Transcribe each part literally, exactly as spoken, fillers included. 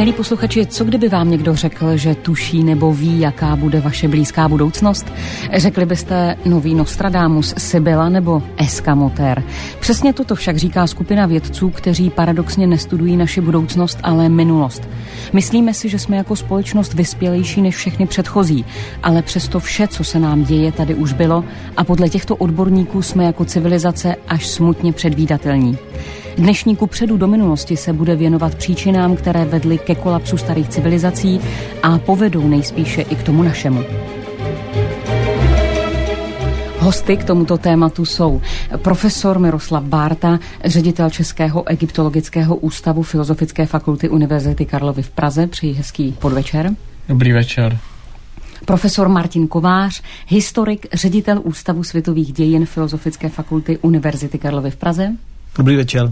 Milí posluchači, co kdyby vám někdo řekl, že tuší nebo ví, jaká bude vaše blízká budoucnost? Řekli byste nový Nostradamus, Sibylla nebo Eskamotér. Přesně toto však říká skupina vědců, kteří paradoxně nestudují naši budoucnost, ale minulost. Myslíme si, že jsme jako společnost vyspělejší než všechny předchozí, ale přesto vše, co se nám děje, tady už bylo a podle těchto odborníků jsme jako civilizace až smutně předvídatelní. Dnešní kupředu do minulosti se bude věnovat příčinám, které vedly ke kolapsu starých civilizací a povedou nejspíše i k tomu našemu. Hosty k tomuto tématu jsou profesor Miroslav Bárta, ředitel Českého egyptologického ústavu Filozofické fakulty Univerzity Karlovy v Praze. Přeji hezký podvečer. Dobrý večer. Profesor Martin Kovář, historik, ředitel Ústavu světových dějin Filozofické fakulty Univerzity Karlovy v Praze. Dobrý večer.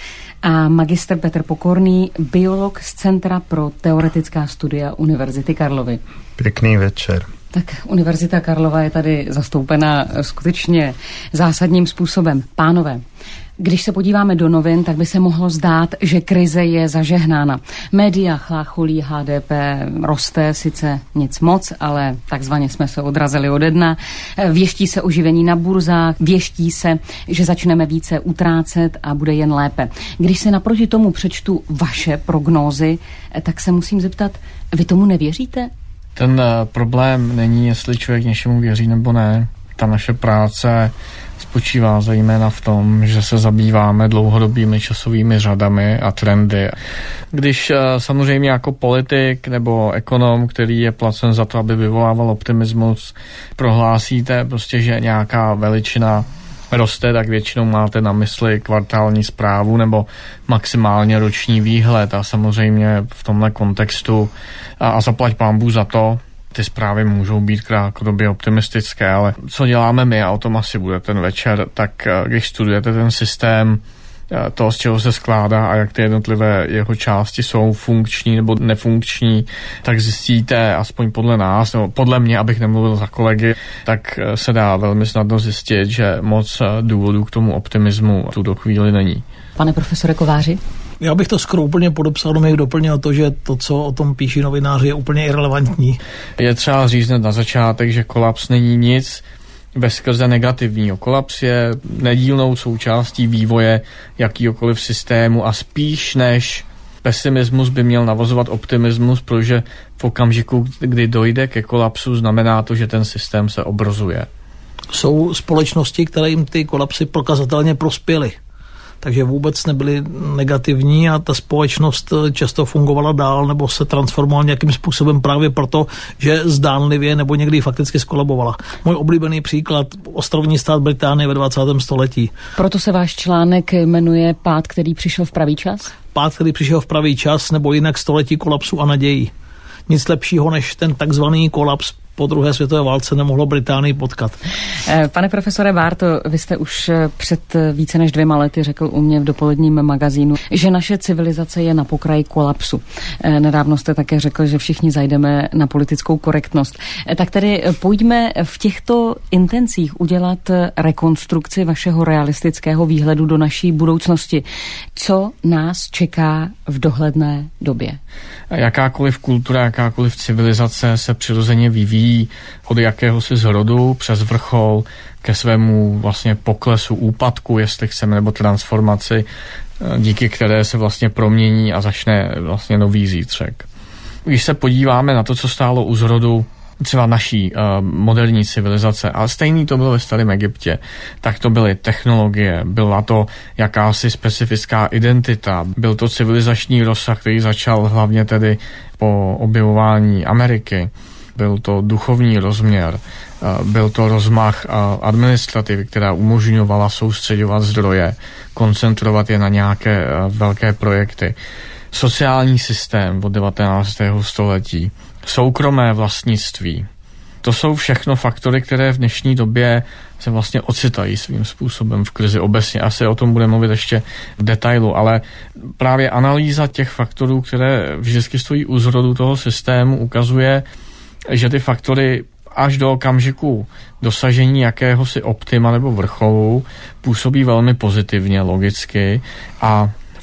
A magistr Petr Pokorný, biolog z Centra pro teoretická studia Univerzity Karlovy. Pěkný večer. Tak Univerzita Karlova je tady zastoupena skutečně zásadním způsobem. Pánové, když se podíváme do novin, tak by se mohlo zdát, že krize je zažehnána. Média chlácholí, H D P roste, sice nic moc, ale takzvaně jsme se odrazili ode dna. Věští se oživení na burzách, věští se, že začneme více utrácet a bude jen lépe. Když se naproti tomu přečtu vaše prognózy, tak se musím zeptat, vy tomu nevěříte? Ten uh, problém není, jestli člověk něčemu věří nebo ne. Ta naše práce spočívá zejména v tom, že se zabýváme dlouhodobými časovými řadami a trendy. Když uh, samozřejmě jako politik nebo ekonom, který je placen za to, aby vyvolával optimismus, prohlásíte prostě, že nějaká veličina roste, tak většinou máte na mysli kvartální zprávu nebo maximálně roční výhled a samozřejmě v tomhle kontextu a, a zaplať pánbůh za to, ty zprávy můžou být krátkodobě optimistické, ale co děláme my, a o tom asi bude ten večer, tak když studujete ten systém, to, z čeho se skládá a jak ty jednotlivé jeho části jsou funkční nebo nefunkční, tak zjistíte, aspoň podle nás, nebo podle mě, abych nemluvil za kolegy, tak se dá velmi snadno zjistit, že moc důvodů k tomu optimismu v tuto chvíli není. Pane profesore Kováři? Já bych to skoro úplně podepsal, mě doplnil to, že to, co o tom píší novináři, je úplně irelevantní. Je třeba říct na začátek, že kolaps není nic veskrze negativního. Kolaps je nedílnou součástí vývoje jakýkoliv systému a spíš než pesimismus by měl navozovat optimismus, protože v okamžiku, kdy dojde ke kolapsu, znamená to, že ten systém se obrozuje. Jsou společnosti, které jim ty kolapsy prokazatelně prospěly. Takže vůbec nebyly negativní a ta společnost často fungovala dál nebo se transformovala nějakým způsobem právě proto, že zdánlivě nebo někdy fakticky skolabovala. Můj oblíbený příklad, ostrovní stát Británie ve dvacátém století. Proto se váš článek jmenuje Pád, který přišel v pravý čas? Pád, který přišel v pravý čas, nebo jinak století kolapsu a nadějí. Nic lepšího než ten takzvaný kolaps po druhé světové válce nemohlo Británii potkat. Pane profesore Bárto, vy jste už před více než dvěma lety řekl u mě v dopoledním magazínu, že naše civilizace je na pokraji kolapsu. Nedávno jste také řekl, že všichni zajdeme na politickou korektnost. Tak tedy pojďme v těchto intencích udělat rekonstrukci vašeho realistického výhledu do naší budoucnosti. Co nás čeká v dohledné době? Jakákoliv kultura, jakákoliv civilizace se přirozeně vyvíjí od jakéhosi zrodu přes vrchol ke svému vlastně poklesu, úpadku, jestli chceme, nebo transformaci, díky které se vlastně promění a začne vlastně nový zítřek. Když se podíváme na to, co stálo u zrodu třeba naší uh, moderní civilizace, ale stejný to bylo ve starém Egyptě, tak to byly technologie, byla to jakási specifická identita, byl to civilizační rozsah, který začal hlavně tedy po objevování Ameriky, byl to duchovní rozměr, uh, byl to rozmach uh, administrativy, která umožňovala soustředovat zdroje, koncentrovat je na nějaké uh, velké projekty. Sociální systém od devatenáctého století, soukromé vlastnictví. To jsou všechno faktory, které v dnešní době se vlastně ocitají svým způsobem v krizi obecně. Asi o tom budeme mluvit ještě v detailu, ale právě analýza těch faktorů, které vždycky stojí u zrodu toho systému, ukazuje, že ty faktory až do okamžiku dosažení jakéhosi optima nebo vrcholu působí velmi pozitivně, logicky a v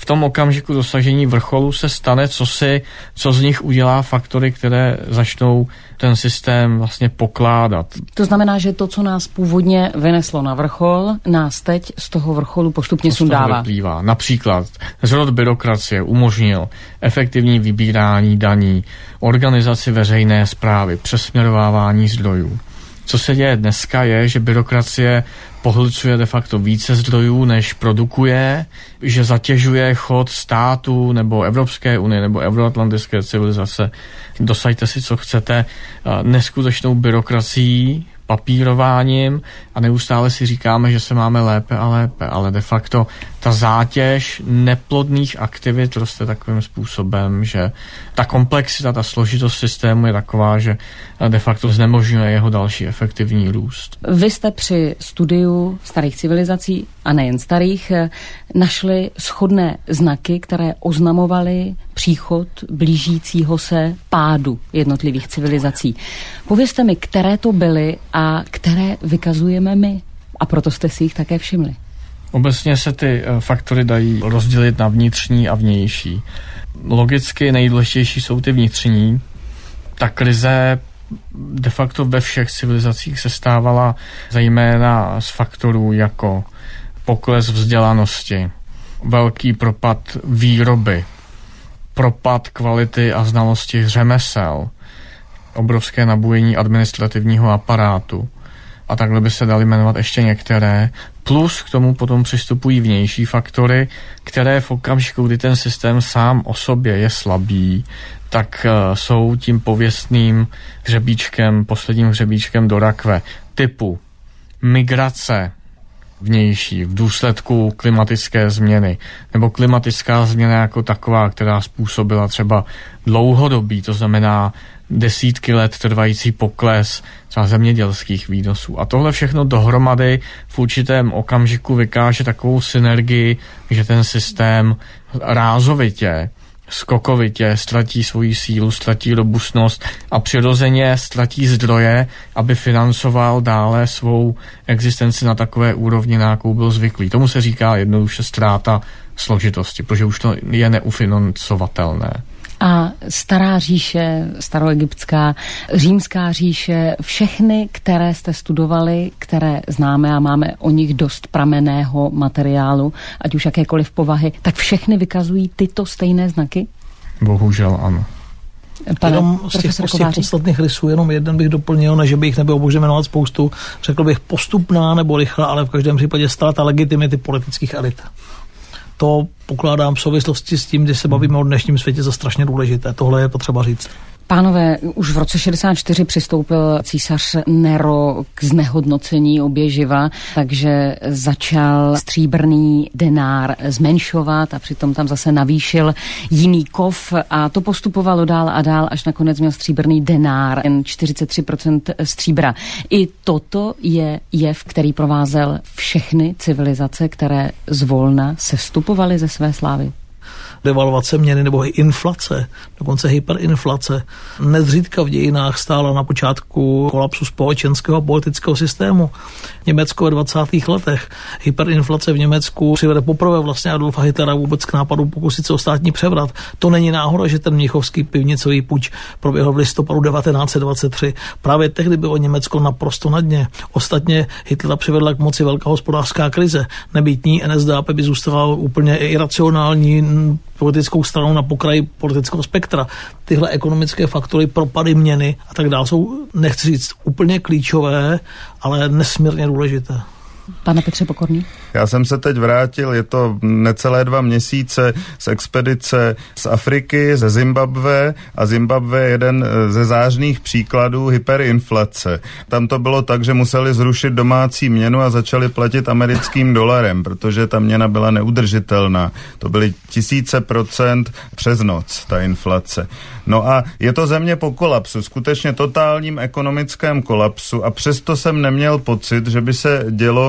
tom okamžiku dosažení vrcholu se stane, co si, co z nich udělá faktory, které začnou ten systém vlastně pokládat. To znamená, že to, co nás původně vyneslo na vrchol, nás teď z toho vrcholu postupně sundává. Vyplývá. Například zrod byrokracie umožnil efektivní vybírání daní, organizaci veřejné správy, přesměrovávání zdrojů. Co se děje dneska je, že byrokracie pohlcuje de facto více zdrojů, než produkuje, že zatěžuje chod státu nebo Evropské unie nebo euroatlantické civilizace. Dosaďte si, co chcete, neskutečnou byrokracií, papírováním a neustále si říkáme, že se máme lépe a lépe, ale de facto ta zátěž neplodných aktivit roste takovým způsobem, že ta komplexita, ta složitost systému je taková, že de facto znemožňuje jeho další efektivní růst. Vy jste při studiu starých civilizací, a nejen starých, našli shodné znaky, které oznamovaly příchod blížícího se pádu jednotlivých civilizací. Povězte mi, které to byly a které vykazujeme my. A proto jste si jich také všimli. Obecně se ty faktory dají rozdělit na vnitřní a vnější. Logicky nejdůležitější jsou ty vnitřní. Ta krize de facto ve všech civilizacích se stávala zejména z faktorů jako pokles vzdělanosti, velký propad výroby, propad kvality a znalosti řemesel, obrovské nabujení administrativního aparátu. A takhle by se daly jmenovat ještě některé. Plus k tomu potom přistupují vnější faktory, které v okamžiku, kdy ten systém sám o sobě je slabý, tak uh, jsou tím pověstným hřebíčkem, posledním hřebíčkem do rakve. Typu migrace vnější v důsledku klimatické změny, nebo klimatická změna jako taková, která způsobila třeba dlouhodobý, to znamená desítky let trvající pokles třeba zemědělských výnosů. A tohle všechno dohromady v určitém okamžiku vykáže takovou synergii, že ten systém rázovitě, skokovitě ztratí svoji sílu, ztratí robustnost a přirozeně ztratí zdroje, aby financoval dále svou existenci na takové úrovni, na jakou byl zvyklý. Tomu se říká jednoduše ztráta složitosti, protože už to je neufinancovatelné. A stará říše, staroegyptská, římská říše, všechny, které jste studovali, které známe a máme o nich dost pramenného materiálu, ať už jakékoliv povahy, tak všechny vykazují tyto stejné znaky? Bohužel ano. Pane jenom z těch, z těch podstatných rysů, jenom jeden bych doplnil, než bych nebyl možná jmenovat spoustu, řekl bych postupná nebo rychlá, ale v každém případě ztráta legitimity politických elit. To pokládám v souvislosti s tím, když se bavíme o dnešním světě, za strašně důležité. Tohle je potřeba říct. Pánové, už v roce šedesát čtyři přistoupil císař Nero k znehodnocení oběživa, takže začal stříbrný denár zmenšovat a přitom tam zase navýšil jiný kov a to postupovalo dál a dál, až nakonec měl stříbrný denár, jen čtyřicet tři procent stříbra. I toto je jev, který provázel všechny civilizace, které zvolna sestupovaly ze své slávy. Devalvace měny nebo inflace, dokonce hyperinflace, nezřídka v dějinách stála na počátku kolapsu společenského a politického systému. Německo ve dvacátých letech. Hyperinflace v Německu přivede poprvé vlastně Adolfa Hitlera vůbec k nápadu pokusit se o státní převrat. To není náhoda, že ten mnichovský pivnicový puč proběhl v listopadu devatenáct set dvacet tři. Právě tehdy bylo Německo naprosto na dně. Ostatně Hitlera přivedla k moci velká hospodářská krize. Nebýt ní N S D A P by zůstával úplně iracionální politickou stranou na pokraji politického spektra. Tyhle ekonomické faktory, propady měny a tak dále jsou, nechci říct, úplně klíčové, ale nesmírně důležité. Pane Petře Pokorný. Já jsem se teď vrátil, je to necelé dva měsíce z expedice z Afriky, ze Zimbabwe a Zimbabwe je jeden ze zářných příkladů hyperinflace. Tam to bylo tak, že museli zrušit domácí měnu a začali platit americkým dolarem, protože ta měna byla neudržitelná. To byly tisíce procent přes noc, ta inflace. No a je to země po kolapsu, skutečně totálním ekonomickém kolapsu a přesto jsem neměl pocit, že by se dělo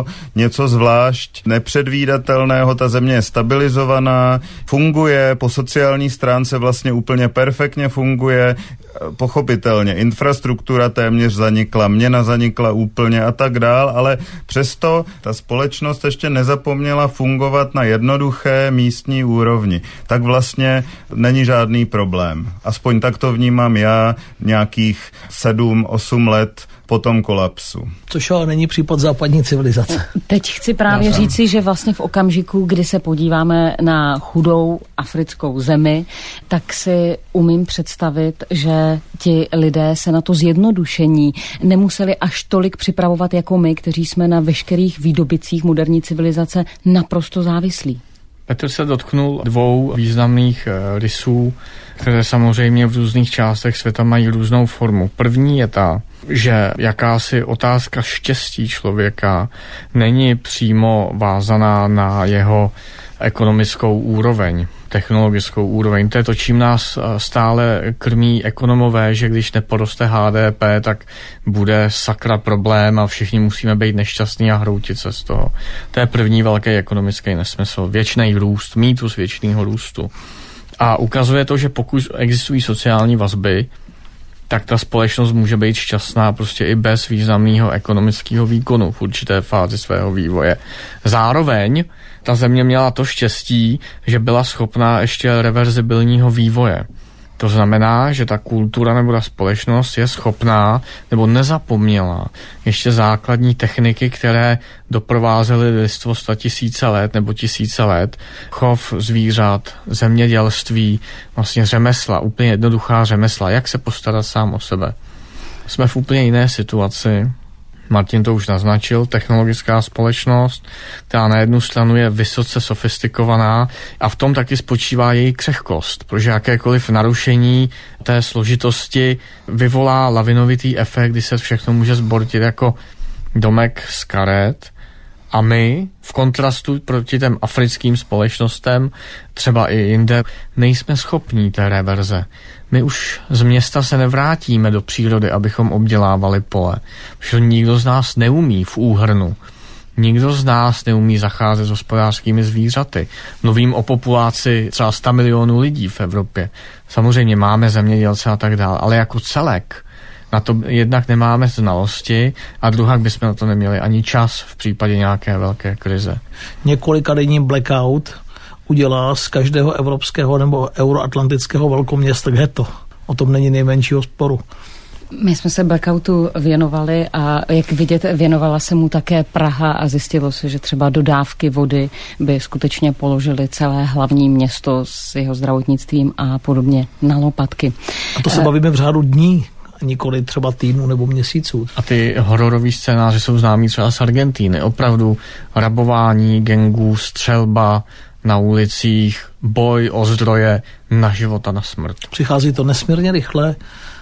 něco zvlášť nepředvídatelného. Ta země je stabilizovaná, funguje, po sociální stránce vlastně úplně perfektně funguje, pochopitelně infrastruktura téměř zanikla, měna zanikla úplně a tak dál, ale přesto ta společnost ještě nezapomněla fungovat na jednoduché místní úrovni. Tak vlastně není žádný problém. Aspoň tak to vnímám já nějakých sedm osm let po tom kolapsu. Což ale není případ západní civilizace. Teď chci právě říci, že vlastně v okamžiku, kdy se podíváme na chudou africkou zemi, tak si umím představit, že ti lidé se na to zjednodušení nemuseli až tolik připravovat jako my, kteří jsme na veškerých výdobicích moderní civilizace naprosto závislí. Petr se dotknul dvou významných rysů, které samozřejmě v různých částech světa mají různou formu. První je ta, že jakási otázka štěstí člověka není přímo vázaná na jeho ekonomickou úroveň, technologickou úroveň. To je to, čím nás stále krmí ekonomové, že když neporoste H D P, tak bude sakra problém a všichni musíme být nešťastní a hroutit se z toho. To je první velký ekonomický nesmysl. Věčný růst, mýtus věčného růstu. A ukazuje to, že pokud existují sociální vazby, tak ta společnost může být šťastná prostě i bez významného ekonomického výkonu v určité fázi svého vývoje. Zároveň ta země měla to štěstí, že byla schopná ještě reverzibilního vývoje. To znamená, že ta kultura nebo ta společnost je schopná nebo nezapomněla ještě základní techniky, které doprovázely lidstvo sta tisíce let nebo tisíce let. Chov zvířat, zemědělství, vlastně řemesla, úplně jednoduchá řemesla, jak se postarat sám o sebe. Jsme v úplně jiné situaci. Martin to už naznačil, technologická společnost, která na jednu stranu je vysoce sofistikovaná a v tom taky spočívá její křehkost, protože jakékoliv narušení té složitosti vyvolá lavinovitý efekt, kdy se všechno může zbortit jako domek z karet. A my v kontrastu proti těm africkým společnostem, třeba i jinde, nejsme schopní té reverze. My už z města se nevrátíme do přírody, abychom obdělávali pole. Protože nikdo z nás neumí v úhrnu. Nikdo z nás neumí zacházet s hospodářskými zvířaty. Mluvím o populaci třeba sto milionů lidí v Evropě. Samozřejmě máme zemědělce a tak dále, ale jako celek na to jednak nemáme znalosti a druhak bychom na to neměli ani čas v případě nějaké velké krize. Několikadenní blackout udělá z každého evropského nebo euroatlantického velkoměsta ghetto. O tom není nejmenšího sporu. My jsme se blackoutu věnovali a jak vidět, věnovala se mu také Praha a zjistilo se, že třeba dodávky vody by skutečně položily celé hlavní město s jeho zdravotnictvím a podobně na lopatky. A to se bavíme v řádu dní, nikoli třeba týdnů nebo měsíců. A ty hororové scénáře jsou známí třeba z Argentíny. Opravdu rabování gangů, střelba na ulicích, boj o zdroje na život a na smrt. Přichází to nesmírně rychle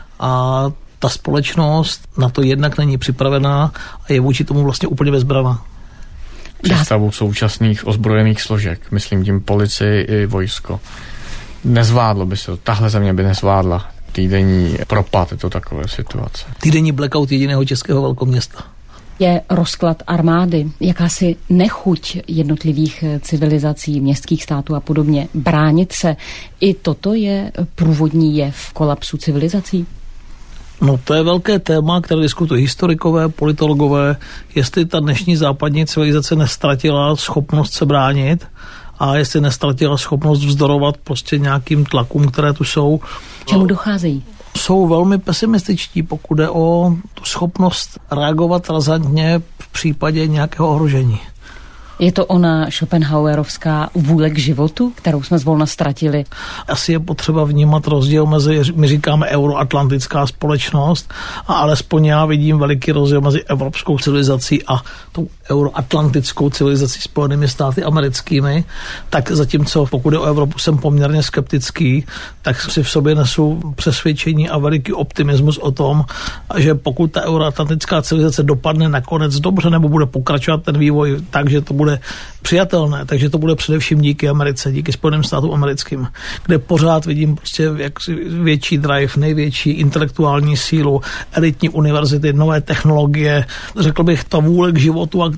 a ta společnost na to jednak není připravená a je vůči tomu vlastně úplně bezbraná. Představu současných ozbrojených složek, myslím tím policii i vojsko. Nezvládlo by se to, tahle země by nezvládla týdenní propad, je to takové situace. Týdenní blackout jediného českého velkoměsta. Je rozklad armády, jakási nechuť jednotlivých civilizací, městských států a podobně bránit se. I toto je průvodní jev kolapsu civilizací? No to je velké téma, které diskutují historikové, politologové, jestli ta dnešní západní civilizace nestratila schopnost se bránit a jestli nestratila schopnost vzdorovat prostě nějakým tlakům, které tu jsou. Čemu docházejí? Jsou velmi pesimističtí, pokud jde o tu schopnost reagovat razantně v případě nějakého ohrožení. Je to ona Schopenhauerovská vůle k životu, kterou jsme zvolna ztratili? Asi je potřeba vnímat rozdíl mezi, my říkáme euroatlantická společnost, a alespoň já vidím veliký rozdíl mezi evropskou civilizací a tou euroatlantickou civilizací Spojenými státy americkými. Tak zatímco pokud je o Evropu jsem poměrně skeptický, tak si v sobě nesu přesvědčení a veliký optimismus o tom, že pokud ta euroatlantická civilizace dopadne nakonec dobře nebo bude pokračovat ten vývoj tak, že to bude přijatelné, takže to bude především díky Americe, díky Spojeným státům americkým, kde pořád vidím prostě jak větší drive, největší intelektuální sílu, elitní univerzity, nové technologie, řekl bych ta vůle k životu a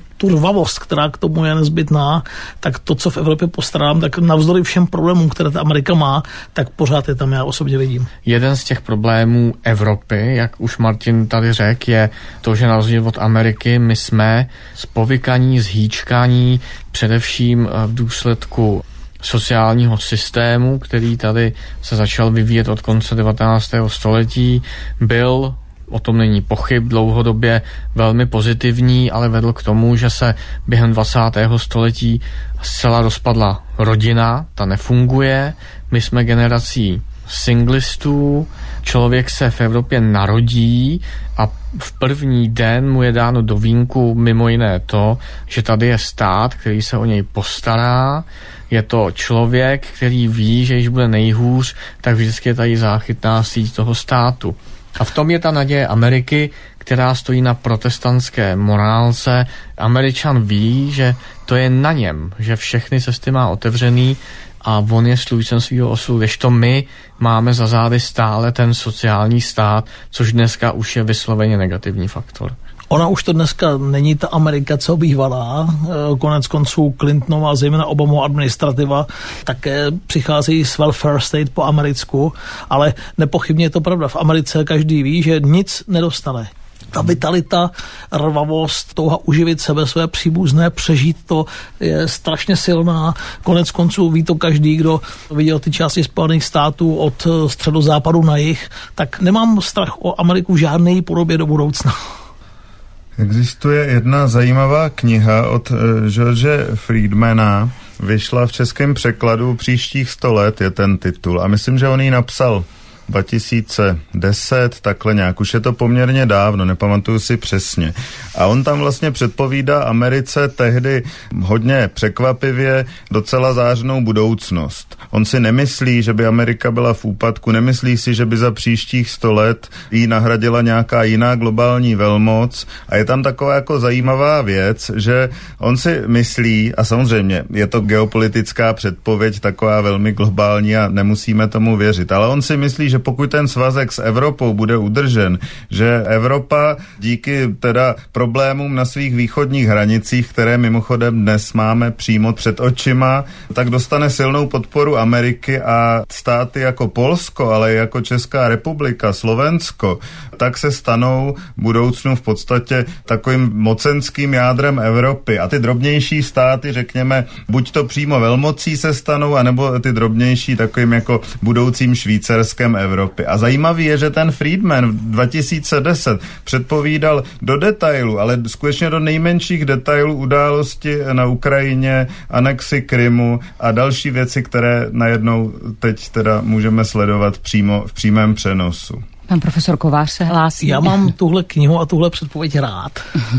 tu rvavost, která k tomu je nezbytná, tak to, co v Evropě postarám, tak navzdory všem problémům, které ta Amerika má, tak pořád je tam já osobně vidím. Jeden z těch problémů Evropy, jak už Martin tady řekl, je to, že na rozdíl od Ameriky my jsme zpovykaní, zhýčkaní, především v důsledku sociálního systému, který tady se začal vyvíjet od konce devatenáctého století, byl, o tom není pochyb, dlouhodobě velmi pozitivní, ale vedl k tomu, že se během dvacátého století zcela rozpadla rodina, ta nefunguje, my jsme generací singlistů, člověk se v Evropě narodí a v první den mu je dáno do vínku mimo jiné to, že tady je stát, který se o něj postará, je to člověk, který ví, že když bude nejhůř, tak vždycky je tady záchytná síť toho státu. A v tom je ta naděje Ameriky, která stojí na protestantské morálce. Američan ví, že to je na něm, že všechny cesty má otevřený a on je strůjcem svýho osudu, kdežto my máme za zády stále ten sociální stát, což dneska už je vysloveně negativní faktor. Ona už to dneska není ta Amerika, co bývalá. Konec konců Clintonova, zejména Obamova administrativa, také přicházejí s welfare state po americku, ale nepochybně je to pravda. V Americe každý ví, že nic nedostane. Ta vitalita, rvavost, touha uživit sebe, své příbuzné, přežít to je strašně silná. Konec konců ví to každý, kdo viděl ty části Spojených států od středozápadu na jih, tak nemám strach o Ameriku v žádné podobě do budoucna. Existuje jedna zajímavá kniha od uh, George Friedmana, vyšla v českém překladu Příštích sto let je ten titul a myslím, že on ji napsal dva tisíce deset, takhle nějak, už je to poměrně dávno, nepamatuju si přesně. A on tam vlastně předpovídá Americe tehdy hodně překvapivě docela zářnou budoucnost. On si nemyslí, že by Amerika byla v úpadku, nemyslí si, že by za příštích sto let jí nahradila nějaká jiná globální velmoc a je tam taková jako zajímavá věc, že on si myslí, a samozřejmě je to geopolitická předpověď taková velmi globální a nemusíme tomu věřit, ale on si myslí, že pokud ten svazek s Evropou bude udržen, že Evropa díky teda problémům na svých východních hranicích, které mimochodem dnes máme přímo před očima, tak dostane silnou podporu Ameriky a státy jako Polsko, ale i jako Česká republika, Slovensko, tak se stanou v budoucnu v podstatě takovým mocenským jádrem Evropy. A ty drobnější státy, řekněme, buď to přímo velmocí se stanou, anebo ty drobnější takovým jako budoucím Švýcarskem Evropy. A zajímavý je, že ten Friedman v dva tisíce deset předpovídal do detailu, ale skutečně do nejmenších detailů události na Ukrajině, anexi Krymu a další věci, které najednou teď teda můžeme sledovat přímo v přímém přenosu. Pan profesor Kovář se hlásí. Já mám tuhle knihu a tuhle předpověď rád.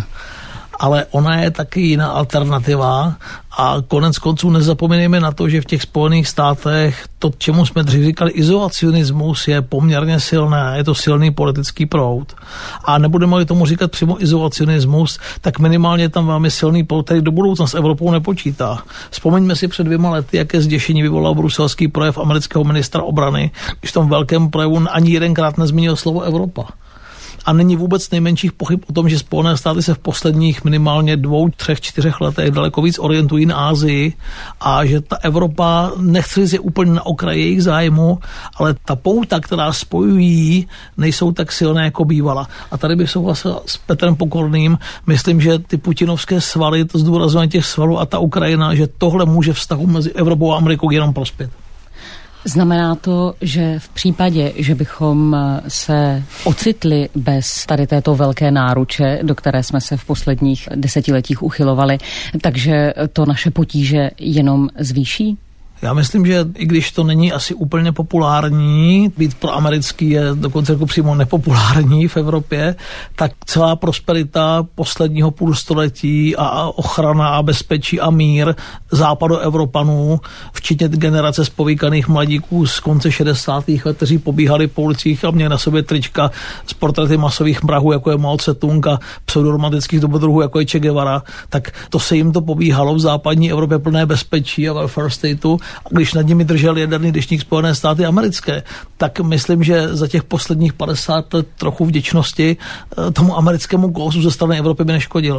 Ale ona je taky jiná alternativa a konec konců nezapomínejme na to, že v těch Spojených státech to, čemu jsme dřív říkali izolacionismus, je poměrně silné, je to silný politický proud. A nebudeme-li tomu říkat přímo izolacionismus, tak minimálně tam velmi silný proud, který do budoucna s Evropou nepočítá. Vzpomeňme si před dvěma lety, jaké zděšení vyvolal bruselský projev amerického ministra obrany, když v tom velkém projevu ani jedenkrát nezmínil slovo Evropa. A není vůbec nejmenších pochyb o tom, že Spojené státy se v posledních minimálně dvou, třech, čtyřech letech daleko víc orientují na Asii a že ta Evropa, nechci říct, je úplně na okraji jejich zájmu, ale ta pouta, která spojují, nejsou tak silné, jako bývala. A tady bych souhlasil s Petrem Pokorným. Myslím, že ty putinovské svaly, to zdůrazňování těch svalů a ta Ukrajina, že tohle může vztahu mezi Evropou a Amerikou jenom prospět. Znamená to, že v případě, že bychom se ocitli bez tady této velké náruče, do které jsme se v posledních desetiletích uchylovali, takže to naše potíže jenom zvýší? Já myslím, že i když to není asi úplně populární, být proamerický je dokonce jako přímo nepopulární v Evropě, tak celá prosperita posledního půlstoletí a ochrana a bezpečí a mír západoevropanů, včetně generace spovíkaných mladíků z konce šedesátých let, kteří pobíhali po ulicích a měli na sobě trička s portréty masových mrahů, jako je Mao Tse-tung a pseudoromantických dobrodruhů, jako je Che Guevara, tak to se jim to pobíhalo v západní Evropě plné bezpečí a welfare stateu. A když nad nimi držel jaderný deštník Spojené státy americké, tak myslím, že za těch posledních padesát let trochu vděčnosti tomu americkému kózu ze strany Evropy by neškodilo.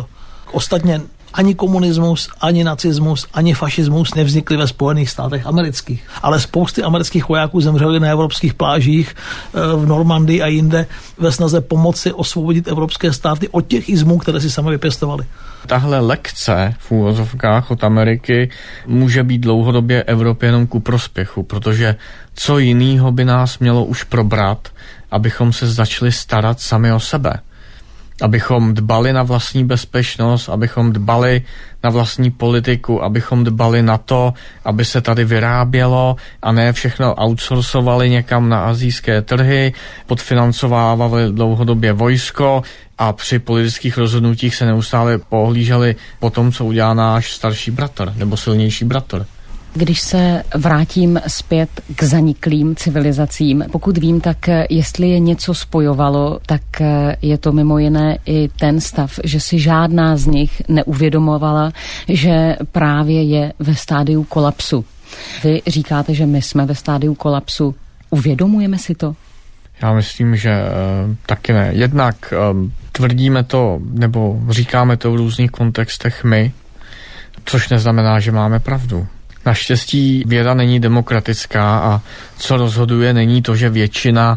Ostatně ani komunismus, ani nacismus, ani fašismus nevznikly ve Spojených státech amerických. Ale spousty amerických vojáků zemřeli na evropských plážích v Normandii a jinde ve snaze pomoci osvobodit evropské státy od těch izmů, které si sami vypěstovali. Tahle lekce v úvozovkách od Ameriky může být dlouhodobě Evropě jenom ku prospěchu, protože co jinýho by nás mělo už probrat, abychom se začali starat sami o sebe. Abychom dbali na vlastní bezpečnost, abychom dbali na vlastní politiku, abychom dbali na to, aby se tady vyrábělo a ne všechno outsourcovali někam na asijské trhy, podfinancovávali dlouhodobě vojsko a při politických rozhodnutích se neustále pohlíželi po tom, co udělá náš starší bratr nebo silnější bratr. Když se vrátím zpět k zaniklým civilizacím, pokud vím, tak jestli je něco spojovalo, tak je to mimo jiné i ten stav, že si žádná z nich neuvědomovala, že právě je ve stádiu kolapsu. Vy říkáte, že my jsme ve stádiu kolapsu. Uvědomujeme si to? Já myslím, že e, taky ne. Jednak e, tvrdíme to, nebo říkáme to v různých kontextech my, což neznamená, že máme pravdu. Naštěstí věda není demokratická a co rozhoduje, není to, že většina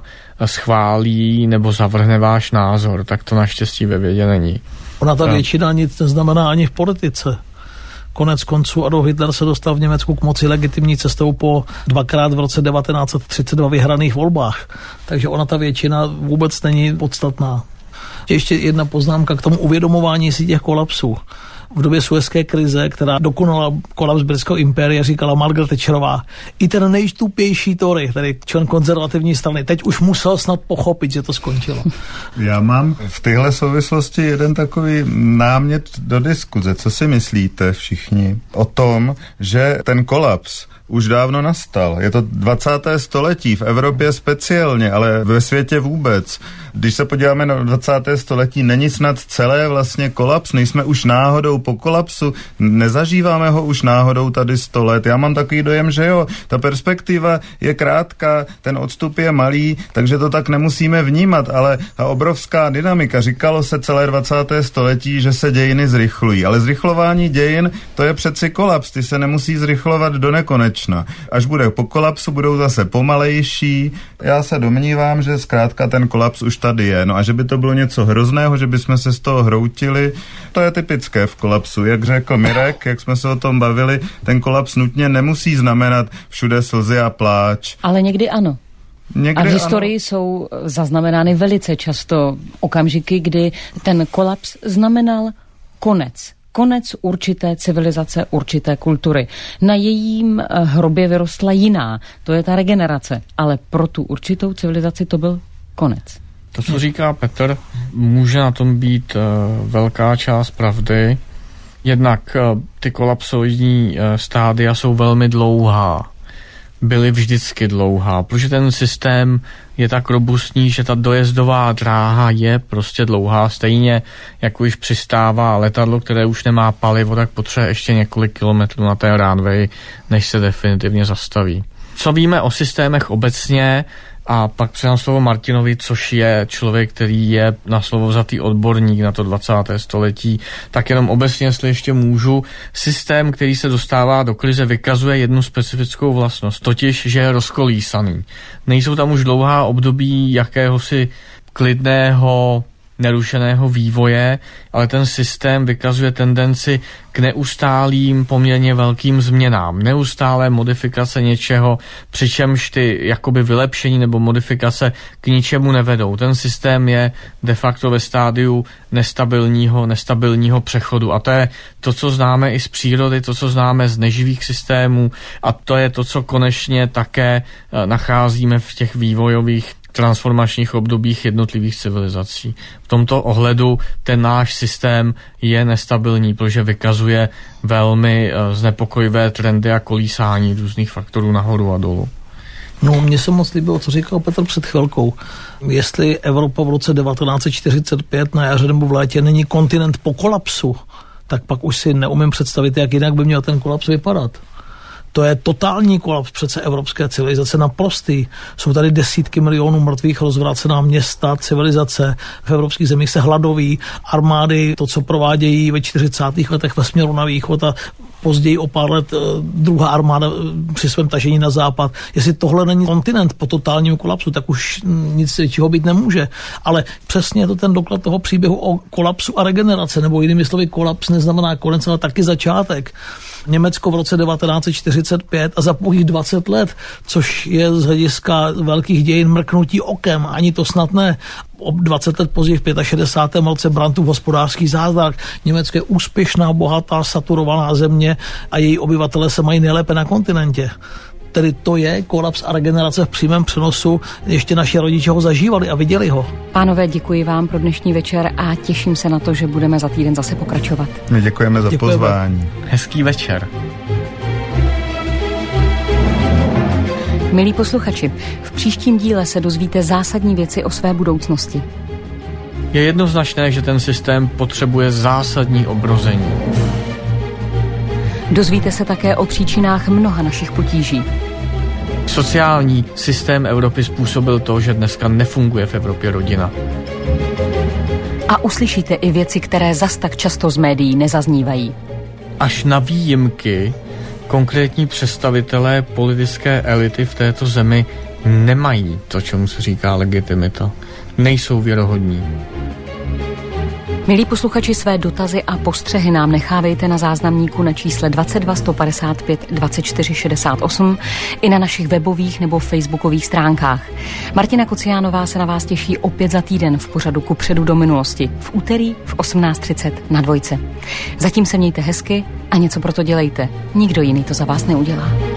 schválí nebo zavrhne váš názor, tak to naštěstí ve vědě není. Ona ta většina nic neznamená ani v politice. Konec konců Adolf Hitler se dostal v Německu k moci legitimní cestou po dvakrát v roce devatenáct set třicet dva vyhraných volbách. Takže ona ta většina vůbec není podstatná. Ještě jedna poznámka k tomu uvědomování si těch kolapsů. V době suezské krize, která dokonala kolaps britského impéria, říkala Margaret Thatcherová, i ten nejštupější Tory, tedy člen konzervativní strany, teď už musel snad pochopit, že to skončilo. Já mám v téhle souvislosti jeden takový námět do diskuze. Co si myslíte všichni o tom, že ten kolaps už dávno nastal. Je to dvacáté století, v Evropě speciálně, ale ve světě vůbec. Když se podíváme na dvacáté století, není snad celé vlastně kolaps, nejsme už náhodou po kolapsu, nezažíváme ho už náhodou tady sto let. Já mám takový dojem, že jo, ta perspektiva je krátká, ten odstup je malý, takže to tak nemusíme vnímat, ale ta obrovská dynamika, říkalo se celé dvacáté století, že se dějiny zrychlují, ale zrychlování dějin, to je přeci kolaps, ty se nemusí zrychlovat do nekonečna. Až bude po kolapsu, budou zase pomalejší. Já se domnívám, že zkrátka ten kolaps už tady je. No a že by to bylo něco hrozného, že bychom se z toho hroutili, to je typické v kolapsu. Jak řekl Mirek, jak jsme se o tom bavili, ten kolaps nutně nemusí znamenat všude slzy a pláč. Ale někdy ano. Někdy a v historii ano. jsou zaznamenány velice často okamžiky, kdy ten kolaps znamenal konec. Konec určité civilizace, určité kultury. Na jejím hrobě vyrostla jiná. To je ta regenerace. Ale pro tu určitou civilizaci to byl konec. To, co říká Petr, může na tom být uh, velká část pravdy. Jednak uh, ty kolapsoidní uh, stádia jsou velmi dlouhá. Byly vždycky dlouhá, protože ten systém je tak robustní, že ta dojezdová dráha je prostě dlouhá. Stejně jako když přistává letadlo, které už nemá palivo, tak potřebuje ještě několik kilometrů na té runway, než se definitivně zastaví. Co víme o systémech obecně, a pak předám slovo Martinovi, což je člověk, který je na slovo vzatý odborník na to dvacáté století, tak jenom obecně, jestli ještě můžu, systém, který se dostává do krize, vykazuje jednu specifickou vlastnost, totiž, že je rozkolísaný. Nejsou tam už dlouhá období jakéhosi klidného, nerušeného vývoje, ale ten systém vykazuje tendenci k neustálým poměrně velkým změnám, neustálé modifikace něčeho, přičemž ty jakoby vylepšení nebo modifikace k ničemu nevedou. Ten systém je de facto ve stádiu nestabilního, nestabilního přechodu a to je to, co známe i z přírody, to, co známe z neživých systémů a to je to, co konečně také nacházíme v těch vývojových transformačních obdobích jednotlivých civilizací. V tomto ohledu ten náš systém je nestabilní, protože vykazuje velmi znepokojivé trendy a kolísání různých faktorů nahoru a dolů. No, mně se moc líbilo, co říkal Petr před chvilkou. Jestli Evropa v roce devatenáct set čtyřicet pět na jaře nebo v létě není kontinent po kolapsu, tak pak už si neumím představit, jak jinak by měl ten kolaps vypadat. To je totální kolaps přece evropské civilizace, naprostý. Jsou tady desítky milionů mrtvých, rozvrácená města, civilizace. V evropských zemích se hladoví, armády, to, co provádějí ve čtyřicátých letech ve směru na východ a později o pár let druhá armáda při svém tažení na západ. Jestli tohle není kontinent po totálním kolapsu, tak už nic většího být nemůže. Ale přesně je to ten doklad toho příběhu o kolapsu a regenerace, nebo jinými slovy kolaps neznamená konec, ale taky začátek. Německo v roce devatenáct set čtyřicet pět a za pouhých dvacet let, což je z hlediska velkých dějin mrknutí okem, ani to snad ne. O dvacet let později v šedesátém pátém roce Brandtův hospodářský zázrak. Německo je úspěšná, bohatá, saturovaná země a její obyvatelé se mají nejlépe na kontinentě. Tedy to je kolaps a regenerace v přímém přenosu. Ještě naši rodiče ho zažívali a viděli ho. Pánové, děkuji vám pro dnešní večer a těším se na to, že budeme za týden zase pokračovat. My děkujeme za děkujeme. pozvání. Hezký večer. Milí posluchači, v příštím díle se dozvíte zásadní věci o své budoucnosti. Je jednoznačné, že ten systém potřebuje zásadní obrození. Dozvíte se také o příčinách mnoha našich potíží. Sociální systém Evropy způsobil to, že dneska nefunguje v Evropě rodina. A uslyšíte i věci, které zas tak často z médií nezaznívají. Až na výjimky konkrétní představitelé politické elity v této zemi nemají to, čemu se říká legitimita. Nejsou věrohodní. Milí posluchači, své dotazy a postřehy nám nechávejte na záznamníku na čísle dvacet dva sto padesát pět dvacet čtyři šedesát osm i na našich webových nebo facebookových stránkách. Martina Kociánová se na vás těší opět za týden v pořadu Kupředu do minulosti v úterý v osmnáct třicet na Dvojce. Zatím se mějte hezky a něco pro to dělejte. Nikdo jiný to za vás neudělá.